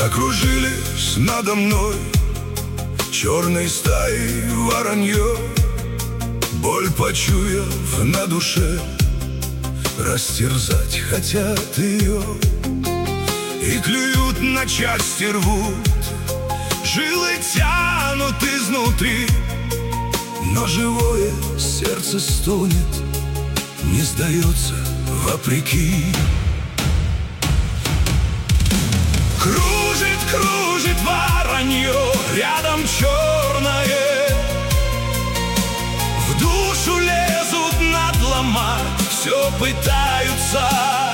Закружились надо мной черной стаей воронье. Боль почуяв на душе, растерзать хотят ее. И клюют, на части рвут, жилы тянут изнутри. Но живое сердце стонет, не сдается вопреки. Кружит, кружит воронье, рядом черное. В душу лезут надломать, все пытаются.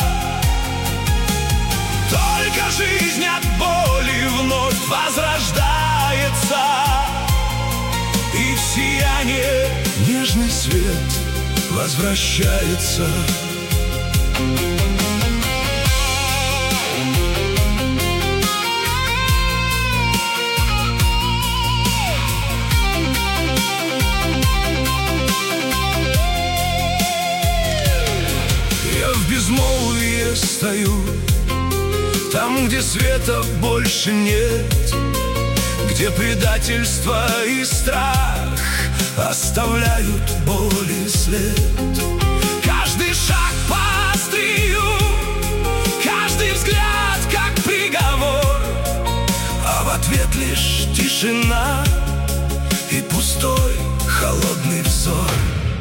Только жизнь от боли вновь возрождается, и в сияние нежный свет возвращается. Я в безмолвии стою, там, где света больше нет, где предательство и страх оставляют боль и след. Каждый шаг по острию, каждый взгляд как приговор, а в ответ лишь тишина и пустой холодный взор.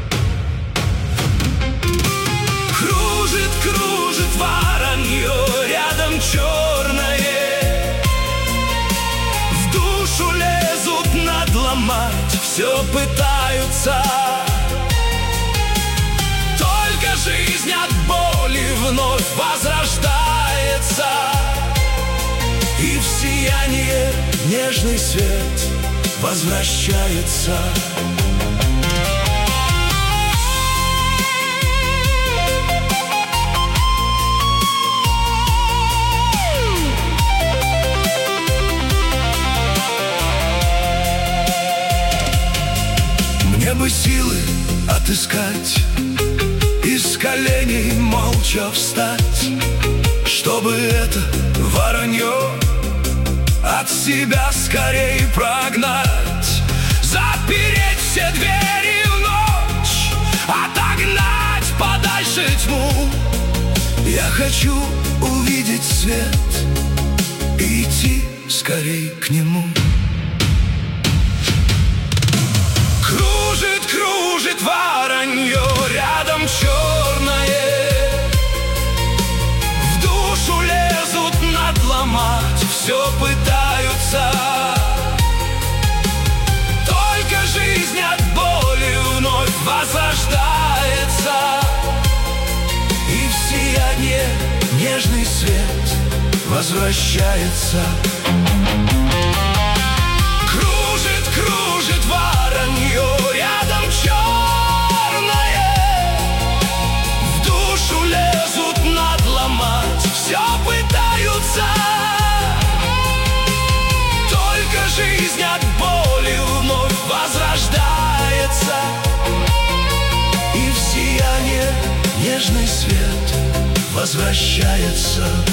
Кружит, кружит воронье, рядом черное. В душу лезут надломать, все пытаются. Только жизнь от боли вновь возрождается, и в сияние нежный свет возвращается. Мне бы силы отыскать, из коленей молча встать, чтобы это воронье от себя скорей прогнать, запереть все двери в ночь, отогнать подальше тьму. Я хочу увидеть свет и идти скорей к нему. Кружит, кружит воронье, рядом черное. В душу лезут надломать, все пытаются. Только жизнь от боли вновь возрождается, и в сияние нежный свет возвращается. Кружит, кружит воронье, рядом черное. В душу лезут надломать, все пытаются. Только жизнь от боли вновь возрождается, и в сияние нежный свет возвращается.